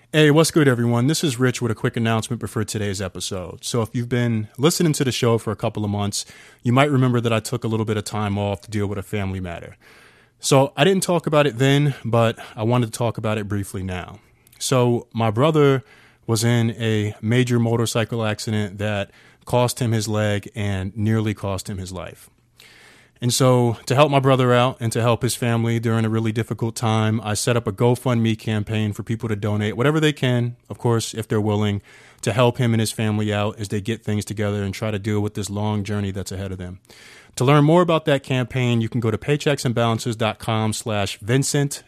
Hey, what's good, everyone? This is Rich with a quick announcement before today's episode. So if you've been listening to the show for a couple of months, you might remember that I took a little bit of time off to deal with a family matter. So I didn't talk about it then, but I wanted to talk about it briefly now. So my brother was in a major motorcycle accident that cost him his leg and nearly cost him his life. And so to help my brother out and to help his family during a really difficult time, I set up a GoFundMe campaign for people to donate whatever they can, of course, if they're willing, to help him and his family out as they get things together and try to deal with this long journey that's ahead of them. To learn more about that campaign, you can go to paychecksandbalances.com/Vincent,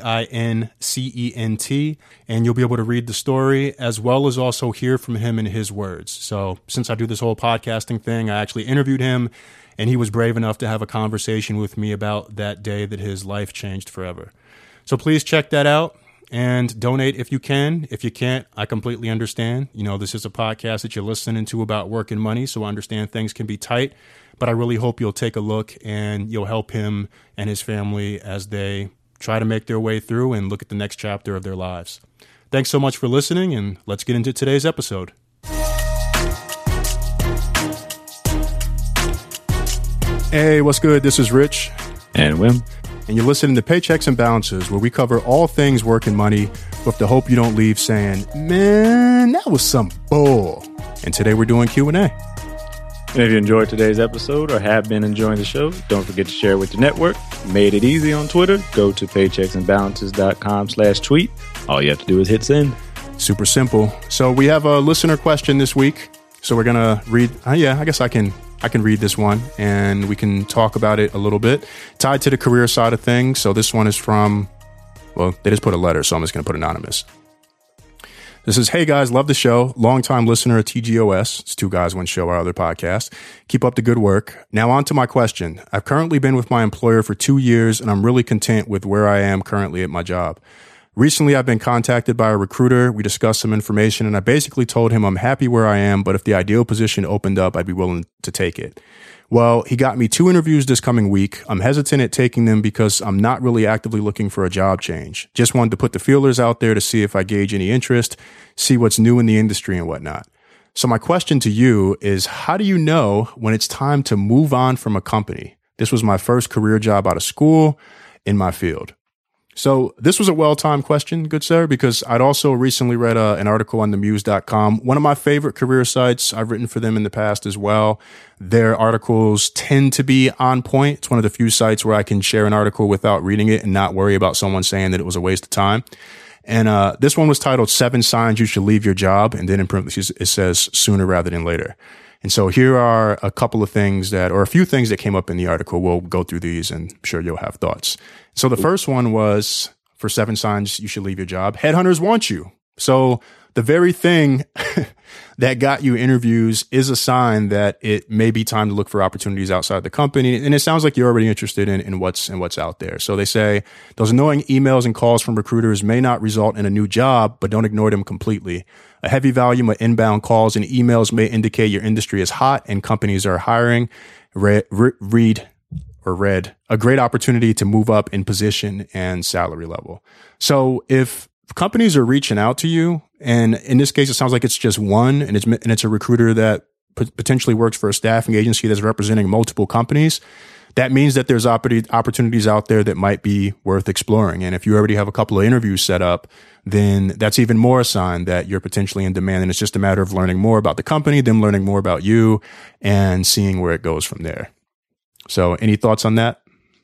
Vincent, and you'll be able to read the story as well as also hear from him in his words. So since I do this whole podcasting thing, I actually interviewed him, and he was brave enough to have a conversation with me about that day that his life changed forever. So please check that out and donate if you can. If you can't, I completely understand. You know, this is a podcast that you're listening to about work and money, so I understand things can be tight. But I really hope you'll take a look and you'll help him and his family as they try to make their way through and look at the next chapter of their lives. Thanks so much for listening, and let's get into today's episode. Hey, what's good? This is Rich. And Wim. And you're listening to Paychecks and Balances, where we cover all things work and money with the hope you don't leave saying, man, that was some bull. And today we're doing Q&A. And if you enjoyed today's episode or have been enjoying the show, don't forget to share with your network. Made it easy on Twitter. Go to paychecksandbalances.com/tweet. All you have to do is hit send. Super simple. So we have a listener question this week. So we're going to read. I guess I can read this one and we can talk about it a little bit. Tied to the career side of things. So this one is from, well, they just put a letter, so I'm just going to put anonymous. This is, hey guys, love the show. Longtime listener of TGOS. It's Two Guys, One Show, our other podcast. Keep up the good work. Now on to my question. I've currently been with my employer for 2 years and I'm really content with where I am currently at my job. Recently, I've been contacted by a recruiter. We discussed some information and I basically told him I'm happy where I am, but if the ideal position opened up, I'd be willing to take it. Well, he got me 2 interviews this coming week. I'm hesitant at taking them because I'm not really actively looking for a job change. Just wanted to put the feelers out there to see if I gauge any interest, see what's new in the industry and whatnot. So my question to you is, how do you know when it's time to move on from a company? This was my first career job out of school in my field. So this was a well-timed question, good sir, because I'd also recently read an article on themuse.com, one of my favorite career sites. I've written for them in the past as well. Their articles tend to be on point. It's one of the few sites where I can share an article without reading it and not worry about someone saying that it was a waste of time. And this one was titled 7 Signs You Should Leave Your Job. And then in parentheses, it says sooner rather than later. And so here are a couple of things or a few things that came up in the article. We'll go through these and I'm sure you'll have thoughts. So the first one was, for 7 signs you should leave your job, headhunters want you. So the very thing that got you interviews is a sign that it may be time to look for opportunities outside the company. And it sounds like you're already interested in what's out there. So they say those annoying emails and calls from recruiters may not result in a new job, but don't ignore them completely. A heavy volume of inbound calls and emails may indicate your industry is hot and companies are hiring. Read a great opportunity to move up in position and salary level. So if companies are reaching out to you, and in this case, it sounds like it's just one, and it's a recruiter that potentially works for a staffing agency that's representing multiple companies, that means that there's opportunities out there that might be worth exploring. And if you already have a couple of interviews set up, then that's even more a sign that you're potentially in demand. And it's just a matter of learning more about the company, them learning more about you, and seeing where it goes from there. So any thoughts on that?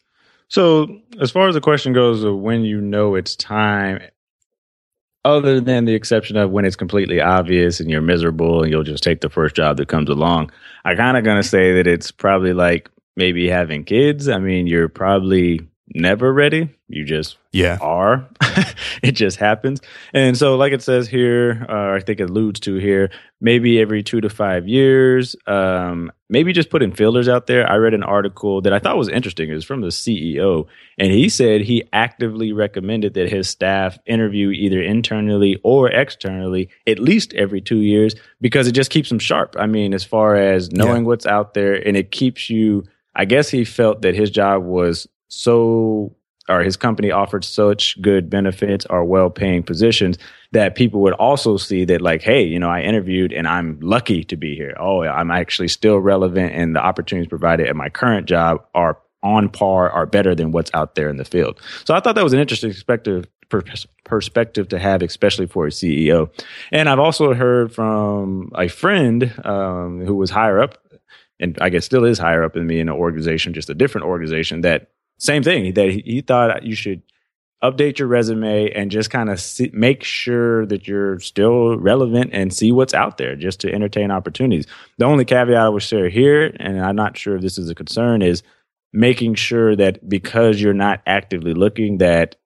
So as far as the question goes of when you know it's time, other than the exception of when it's completely obvious and you're miserable and you'll just take the first job that comes along, I kind of going to say that it's probably like maybe having kids. I mean, you're probably never ready. You just are. It just happens. And so like it says here, I think it alludes to here, maybe every 2 to 5 years, maybe just putting fillers out there. I read an article that I thought was interesting. It was from the CEO, and he said he actively recommended that his staff interview either internally or externally at least every 2 years because it just keeps them sharp. I mean, as far as knowing what's out there, and it keeps you, I guess he felt that his job was so or his company offered such good benefits or well-paying positions that people would also see that like, hey, you know, I interviewed and I'm lucky to be here. Oh, I'm actually still relevant, and the opportunities provided at my current job are on par or better than what's out there in the field. So I thought that was an interesting perspective to have, especially for a CEO. And I've also heard from a friend who was higher up, and I guess still is higher up than me in an organization, just a different organization, that same thing, that he thought you should update your resume and just kind of make sure that you're still relevant and see what's out there just to entertain opportunities. The only caveat I would share here, and I'm not sure if this is a concern, is making sure that because you're not actively looking, that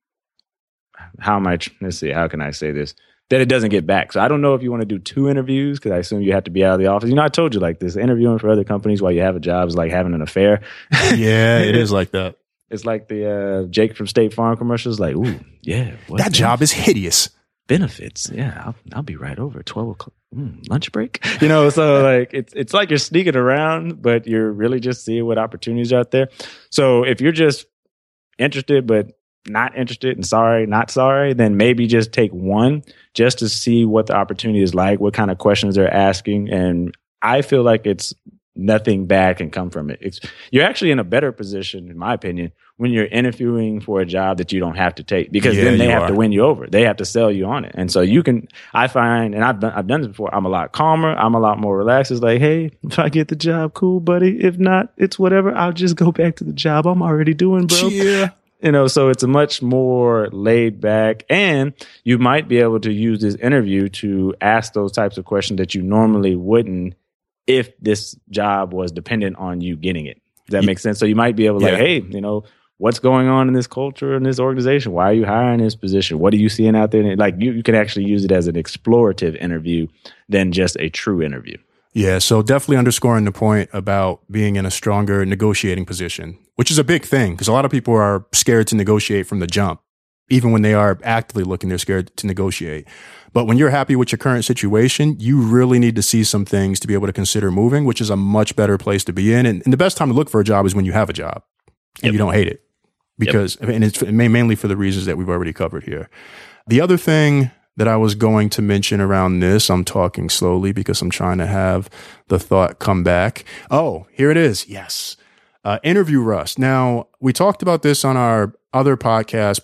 how can I say this? That it doesn't get back. So I don't know if you want to do 2 interviews, because I assume you have to be out of the office. You know, I told you like this, interviewing for other companies while you have a job is like having an affair. Yeah, it is like that. It's like the Jake from State Farm commercials. Like, ooh, yeah. That job is hideous. Benefits. Yeah, I'll be right over. 12 o'clock. Lunch break. You know, so like it's like you're sneaking around, but you're really just seeing what opportunities are out there. So if you're just interested, but not interested and sorry, not sorry, then maybe just take one just to see what the opportunity is like, what kind of questions they're asking. And I feel like it's nothing bad can come from it. You're actually in a better position, in my opinion, when you're interviewing for a job that you don't have to take, because then they have to win you over. They have to sell you on it. And so you can, I find, and I've done this before, I'm a lot calmer. I'm a lot more relaxed. It's like, hey, if I get the job, cool, buddy. If not, it's whatever. I'll just go back to the job I'm already doing, bro. Yeah. You know, so it's a much more laid back, and you might be able to use this interview to ask those types of questions that you normally wouldn't if this job was dependent on you getting it. Does that make sense? So you might be able to like, hey, you know, what's going on in this culture, in this organization? Why are you hiring this position? What are you seeing out there? And like you can actually use it as an explorative interview than just a true interview. Yeah, so definitely underscoring the point about being in a stronger negotiating position, which is a big thing because a lot of people are scared to negotiate from the jump. Even when they are actively looking, they're scared to negotiate. But when you're happy with your current situation, you really need to see some things to be able to consider moving, which is a much better place to be in. And the best time to look for a job is when you have a job and you don't hate it. Because, and it's mainly for the reasons that we've already covered here. The other thing that I was going to mention around this, I'm talking slowly because I'm trying to have the thought come back. Oh, here it is. Yes. Interview rust. Now, we talked about this on our other podcast,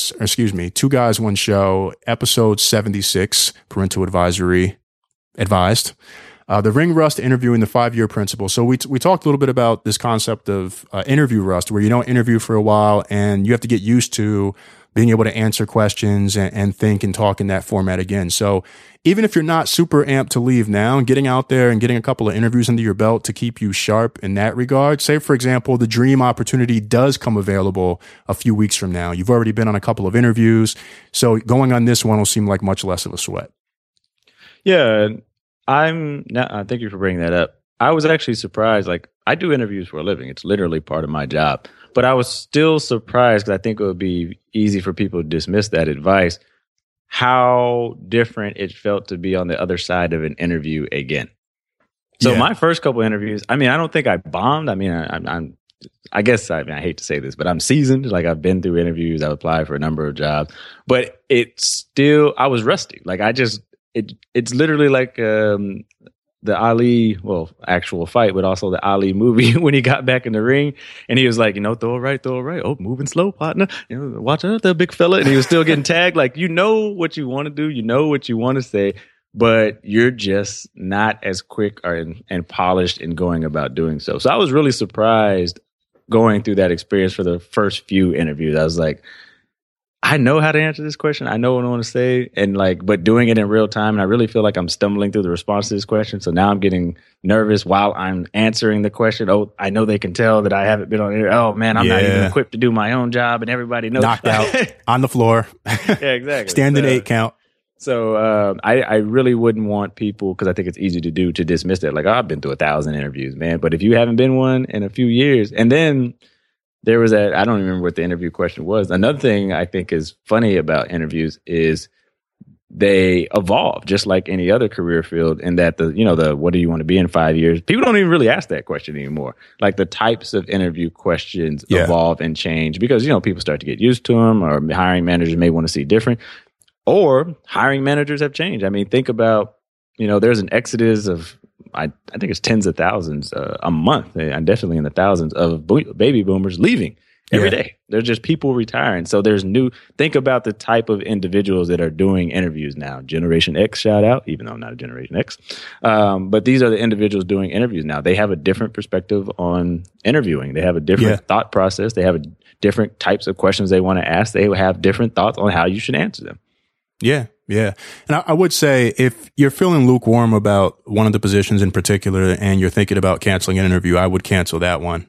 Two Guys, One Show, episode 76, Parental Advisory Advised. The ring rust interviewing the 5-year principle. So we talked a little bit about this concept of interview rust, where you don't interview for a while and you have to get used to being able to answer questions and think and talk in that format again. So even if you're not super amped to leave now, and getting out there and getting a couple of interviews under your belt to keep you sharp in that regard, say, for example, the dream opportunity does come available a few weeks from now. You've already been on a couple of interviews. So going on this one will seem like much less of a sweat. Yeah. Thank you for bringing that up. I was actually surprised. Like, I do interviews for a living. It's literally part of my job. But I was still surprised, because I think it would be easy for people to dismiss that advice, how different it felt to be on the other side of an interview again. So my first couple interviews, I mean, I don't think I bombed. I mean, I guess I hate to say this, but I'm seasoned. Like, I've been through interviews. I've applied for a number of jobs. But I was rusty. Like, it's literally like the Ali, actual fight, but also the Ali movie when he got back in the ring and he was like, throw it right. Oh, moving slow, partner. Watch out there, big fella. And he was still getting tagged. Like, you know what you want to do, you know what you want to say, but you're just not as quick and polished in going about doing so. So I was really surprised going through that experience for the first few interviews. I was like, I know how to answer this question. I know what I want to say. And but doing it in real time. And I really feel like I'm stumbling through the response to this question. So now I'm getting nervous while I'm answering the question. Oh, I know they can tell that I haven't been on here. Oh man, I'm not even equipped to do my own job. And everybody knows. Knocked out on the floor. Yeah, exactly. Standing 8 count. So I really wouldn't want people, because I think it's easy to do, to dismiss that. Like, I've been through 1,000 interviews, man. But if you haven't been one in a few years, and then there was I don't remember what the interview question was. Another thing I think is funny about interviews is they evolve just like any other career field, and that the what do you want to be in 5 years? People don't even really ask that question anymore. Like the types of interview questions evolve and change because, people start to get used to them, or hiring managers may want to see different, or hiring managers have changed. I mean, think about, there's an exodus of, I think it's tens of thousands a month, and definitely in the thousands of baby boomers leaving every day. There's just people retiring. So think about the type of individuals that are doing interviews now. Generation X, shout out, even though I'm not a Generation X. But these are the individuals doing interviews now. They have a different perspective on interviewing. They have a different thought process. They have different types of questions they want to ask. They have different thoughts on how you should answer them. Yeah. Yeah. And I would say if you're feeling lukewarm about one of the positions in particular and you're thinking about canceling an interview, I would cancel that one.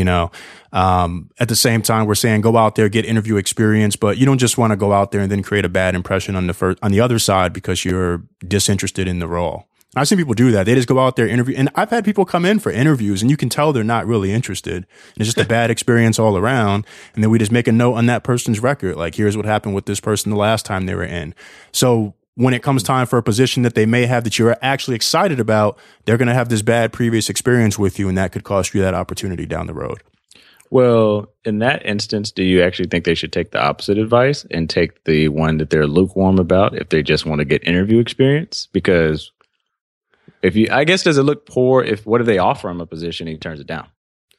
At the same time, we're saying go out there, get interview experience, but you don't just want to go out there and then create a bad impression on the other side because you're disinterested in the role. I've seen people do that. They just go out there, interview. And I've had people come in for interviews and you can tell they're not really interested. And it's just a bad experience all around. And then we just make a note on that person's record. Like, here's what happened with this person the last time they were in. So when it comes time for a position that they may have that you're actually excited about, they're going to have this bad previous experience with you. And that could cost you that opportunity down the road. Well, in that instance, do you actually think they should take the opposite advice and take the one that they're lukewarm about if they just want to get interview experience? Because I guess, does it look poor what if they offer him a position and he turns it down?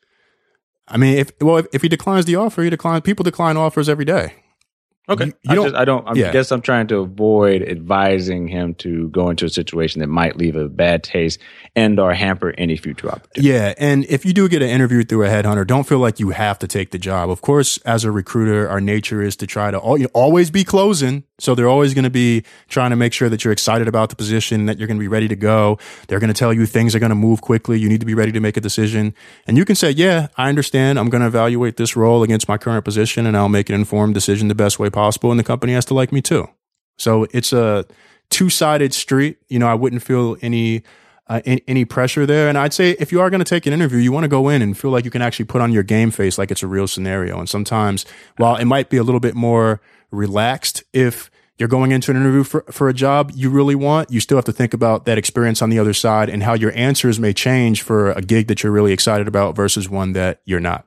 I mean, if he declines the offer, people decline offers every day. Okay. I guess I'm trying to avoid advising him to go into a situation that might leave a bad taste and or hamper any future opportunity. Yeah. And if you do get an interview through a headhunter, don't feel like you have to take the job. Of course, as a recruiter, our nature is to try to always be closing. So they're always going to be trying to make sure that you're excited about the position, that you're going to be ready to go. They're going to tell you things are going to move quickly. You need to be ready to make a decision. And you can say, yeah, I understand. I'm going to evaluate this role against my current position and I'll make an informed decision the best way possible. And the company has to like me too. So it's a two-sided street. I wouldn't feel any pressure there. And I'd say if you are going to take an interview, you want to go in and feel like you can actually put on your game face like it's a real scenario. And sometimes, while it might be a little bit more relaxed, if you're going into an interview for a job you really want, you still have to think about that experience on the other side and how your answers may change for a gig that you're really excited about versus one that you're not.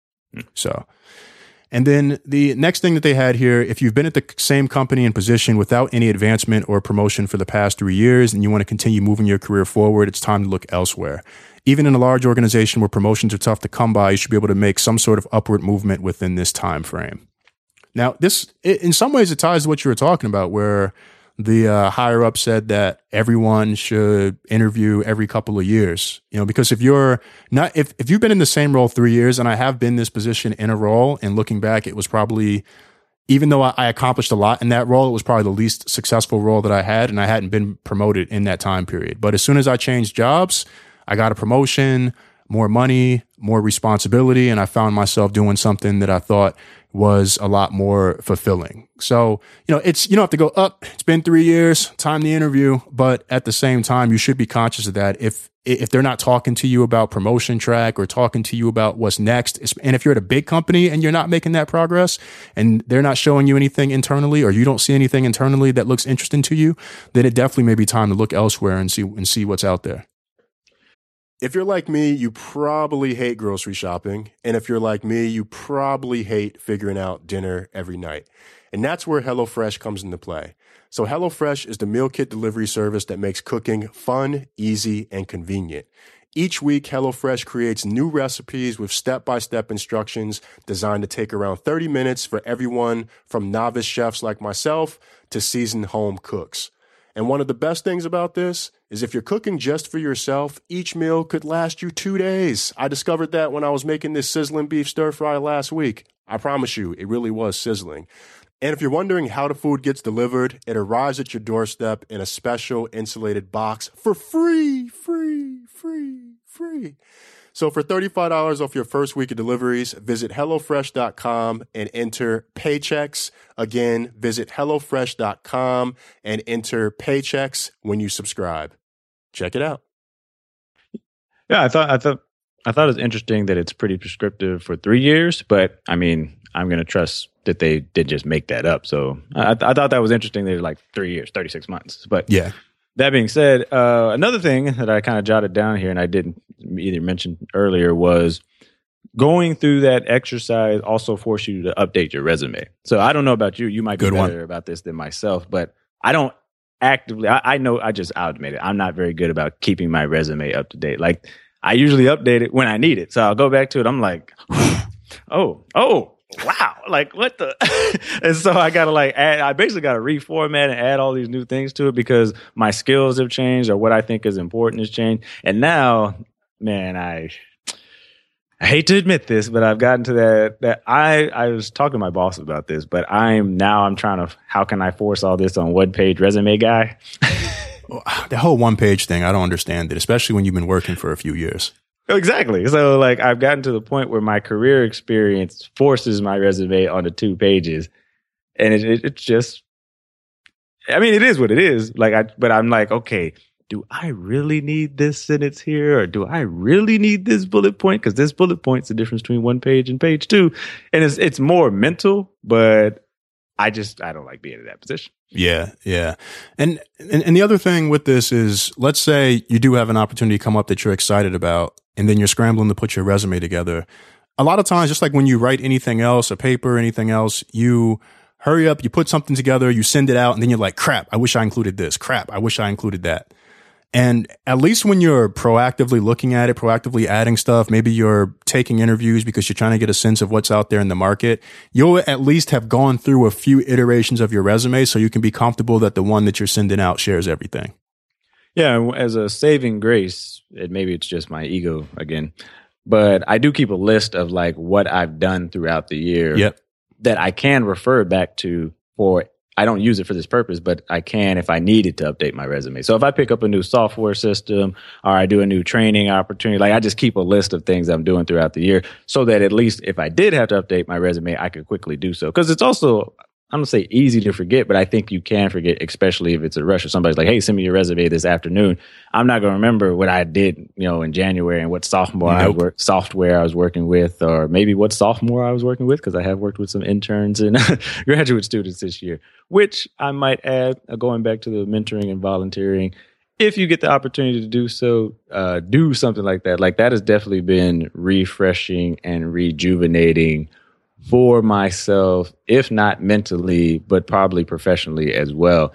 So, and then the next thing that they had here, if you've been at the same company and position without any advancement or promotion for the past 3 years and you want to continue moving your career forward, it's time to look elsewhere. Even in a large organization where promotions are tough to come by, you should be able to make some sort of upward movement within this time frame. Now, in some ways, it ties to what you were talking about, where the higher up said that everyone should interview every couple of years. Because if you've been in the same role 3 years, and I have been this position in a role, and looking back, it was probably, even though I accomplished a lot in that role, it was probably the least successful role that I had, and I hadn't been promoted in that time period. But as soon as I changed jobs, I got a promotion, more money, more responsibility, and I found myself doing something that I thought was a lot more fulfilling. So, you don't have to go up. It's been 3 years, time to interview. But at the same time, you should be conscious of that. If they're not talking to you about promotion track or talking to you about what's next, and if you're at a big company and you're not making that progress and they're not showing you anything internally, or you don't see anything internally that looks interesting to you, then it definitely may be time to look elsewhere and see what's out there. If you're like me, you probably hate grocery shopping. And if you're like me, you probably hate figuring out dinner every night. And that's where HelloFresh comes into play. So HelloFresh is the meal kit delivery service that makes cooking fun, easy, and convenient. Each week, HelloFresh creates new recipes with step-by-step instructions designed to take around 30 minutes for everyone from novice chefs like myself to seasoned home cooks. And one of the best things about this is if you're cooking just for yourself, each meal could last you 2 days. I discovered that when I was making this sizzling beef stir fry last week. I promise you, it really was sizzling. And if you're wondering how the food gets delivered, it arrives at your doorstep in a special insulated box for free. So for $35 off your first week of deliveries, visit HelloFresh.com and enter Paychecks. Again, visit HelloFresh.com and enter Paychecks when you subscribe. Check it out. Yeah, I thought it was interesting that it's pretty prescriptive for 3 years, but I mean, I'm going to trust that they did just make that up. So I thought that was interesting. They're like 3 years, 36 months. But yeah. That being said, another thing that I kind of jotted down here and I didn't either mention earlier was going through that exercise also force you to update your resume. So I don't know about you. You might be better about this than myself, but I don't actively, I know, I'll admit it. I'm not very good about keeping my resume up to date. Like I usually update it when I need it. So I'll go back to it. I'm like, oh, wow. Like what the? And so I got to I basically got to reformat and add all these new things to it because my skills have changed or what I think is important has changed. And now, man, I hate to admit this, but I've gotten to that I was talking to my boss about this, but I'm trying to, how can I force all this on one page resume guy? The whole one page thing, I don't understand it, especially when you've been working for a few years. Exactly. So like I've gotten to the point where my career experience forces my resume onto 2 pages. And it's just, I mean, it is what it is. But I'm like, okay, do I really need this sentence here? Or do I really need this bullet point? Because this bullet point's the difference between 1 page and page 2. And it's more mental, but I don't like being in that position. Yeah. Yeah. And the other thing with this is, let's say you do have an opportunity come up that you're excited about, and then you're scrambling to put your resume together. A lot of times, just like when you write anything else, a paper, anything else, you hurry up, you put something together, you send it out, and then you're like, crap, I wish I included this. Crap, I wish I included that. And at least when you're proactively looking at it, proactively adding stuff, maybe you're taking interviews because you're trying to get a sense of what's out there in the market, you'll at least have gone through a few iterations of your resume so you can be comfortable that the one that you're sending out shares everything. Yeah, as a saving grace, and maybe it's just my ego again, but I do keep a list of like what I've done throughout the year that I can refer back to for. I don't use it for this purpose, but I can if I needed to update my resume. So if I pick up a new software system or I do a new training opportunity, like I just keep a list of things I'm doing throughout the year so that at least if I did have to update my resume, I could quickly do so. Because it's also, I'm going to say easy to forget, but I think you can forget, especially if it's a rush or somebody's like, hey, send me your resume this afternoon. I'm not going to remember what I did, in January and what software I was working with, or maybe what sophomore I was working with, because I have worked with some interns and graduate students this year, which I might add, going back to the mentoring and volunteering. If you get the opportunity to do so, do something like that. Like that has definitely been refreshing and rejuvenating for myself, if not mentally, but probably professionally as well.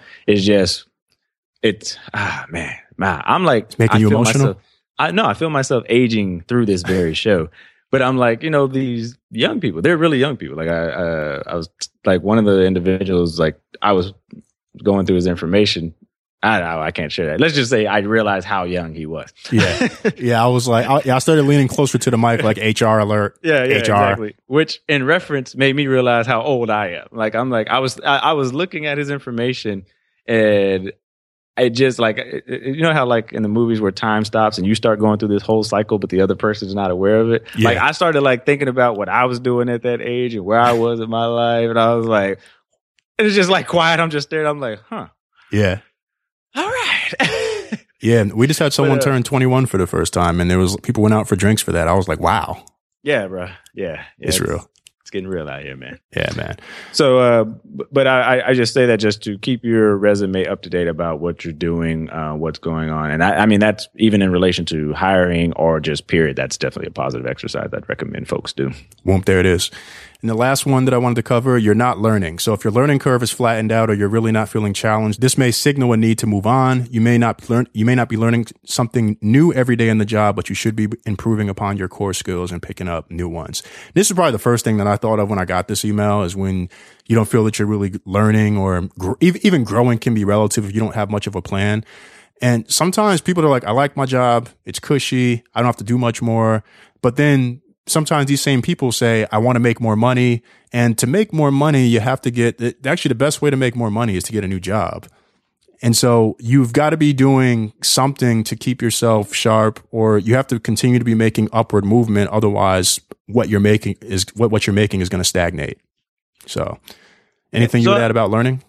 I'm like, it's making you emotional. I feel myself aging through this very show. But I'm like, these young people, they're really young people. Like I was like one of the individuals, like I was going through his information. I don't know, I can't share that. Let's just say I realized how young he was. Yeah. Yeah. I was like, I started leaning closer to the mic, like HR alert. Yeah, HR. Exactly. Which in reference made me realize how old I am. Like, I was looking at his information and I just like, how like in the movies where time stops and you start going through this whole cycle, but the other person's not aware of it. Yeah. Like I started like thinking about what I was doing at that age and where I was in my life. And I was like, it's just like quiet. I'm just there. I'm like, huh. Yeah. All right. Yeah, we just had someone turn 21 for the first time, and there was people went out for drinks for that. I was like, wow. Yeah, bro. Yeah. It's real. It's getting real out here, man. Yeah, man. So, but I just say that just to keep your resume up to date about what you're doing, what's going on. And I mean, that's even in relation to hiring or just period. That's definitely a positive exercise I'd recommend folks do. Whoop, there it is. And the last one that I wanted to cover, you're not learning. So if your learning curve is flattened out or you're really not feeling challenged, this may signal a need to move on. You may not be learning something new every day in the job, but you should be improving upon your core skills and picking up new ones. This is probably the first thing that I thought of when I got this email is when you don't feel that you're really learning or even growing can be relative if you don't have much of a plan. And sometimes people are like, I like my job. It's cushy. I don't have to do much more. But then sometimes these same people say, I want to make more money. And to make more money, you have to actually the best way to make more money is to get a new job. And so you've got to be doing something to keep yourself sharp, or you have to continue to be making upward movement. Otherwise, what you're making is going to stagnate. So anything you would add about learning?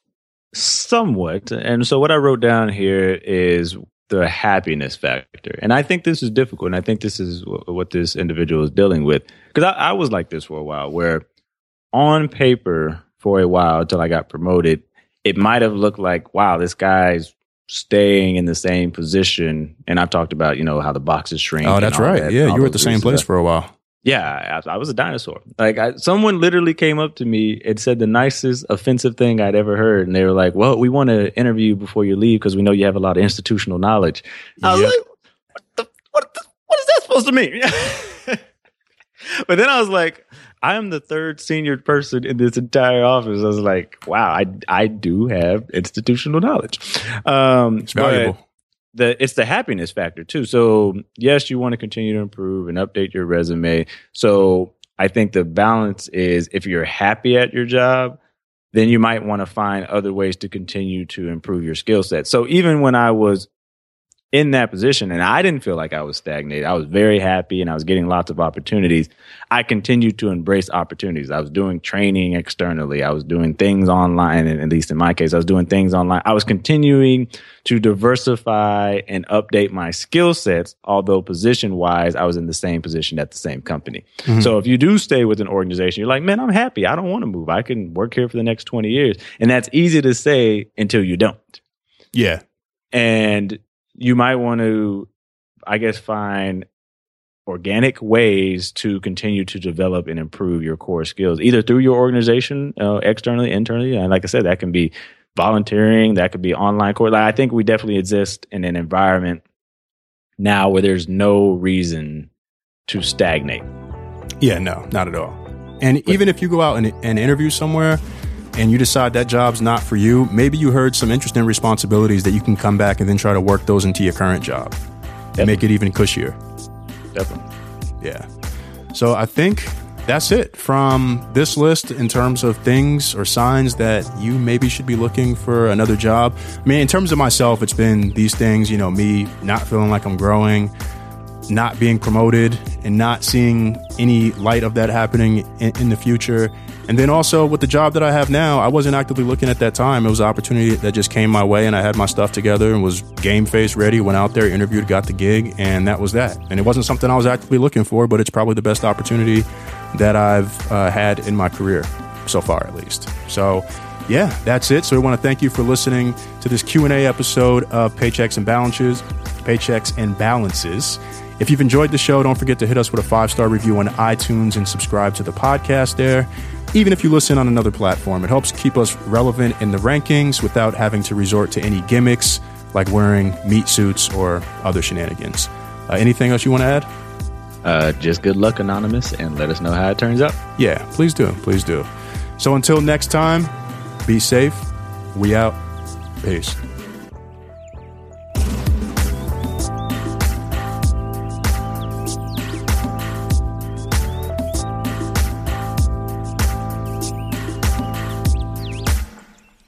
Somewhat. And so what I wrote down here is the happiness factor. And I think this is difficult. And I think this is what this individual is dealing with. Because I was like this for a while where on paper for a while until I got promoted, it might have looked like, wow, this guy's staying in the same position. And I've talked about, how the boxes shrink. Oh, that's right. Yeah, you were at the same place for a while. Yeah, I was a dinosaur. Like someone literally came up to me and said the nicest offensive thing I'd ever heard. And they were like, well, we want to interview you before you leave because we know you have a lot of institutional knowledge. I was like, what is that supposed to mean? But then I was like, I am the third senior person in this entire office. I was like, wow, I do have institutional knowledge. It's valuable. It's the happiness factor too. So yes, you want to continue to improve and update your resume. So I think the balance is if you're happy at your job, then you might want to find other ways to continue to improve your skill set. So even when I was in that position and I didn't feel like I was stagnated, I was very happy and I was getting lots of opportunities. I continued to embrace opportunities. I was doing training externally. I was doing things online. And at least in my case, I was doing things online. I was continuing to diversify and update my skill sets, although position wise, I was in the same position at the same company. Mm-hmm. So if you do stay with an organization, you're like, man, I'm happy. I don't want to move. I can work here for the next 20 years. And that's easy to say until you don't. Yeah. And you might want to, I guess, find organic ways to continue to develop and improve your core skills, either through your organization, externally, internally. And like I said, that can be volunteering, that could be online course. Like, I think we definitely exist in an environment now where there's no reason to stagnate. Yeah, no, not at all. And even if you go out and interview somewhere, and you decide that job's not for you, maybe you heard some interesting responsibilities that you can come back and then try to work those into your current job and make it even cushier. Definitely. Yeah. So I think that's it from this list in terms of things or signs that you maybe should be looking for another job. I mean, in terms of myself, it's been these things, me not feeling like I'm growing, not being promoted, and not seeing any light of that happening in the future. And then also with the job that I have now, I wasn't actively looking at that time. It was an opportunity that just came my way and I had my stuff together and was game face ready, went out there, interviewed, got the gig, and that was that. And it wasn't something I was actively looking for, but it's probably the best opportunity that I've had in my career so far, at least. So yeah, that's it. So we want to thank you for listening to this Q&A episode of Paychecks and Balances. If you've enjoyed the show, don't forget to hit us with a 5-star review on iTunes and subscribe to the podcast there. Even if you listen on another platform, it helps keep us relevant in the rankings without having to resort to any gimmicks like wearing meat suits or other shenanigans. Anything else you want to add? Just good luck, Anonymous, and let us know how it turns out. Yeah, please do. Please do. So until next time, be safe. We out. Peace.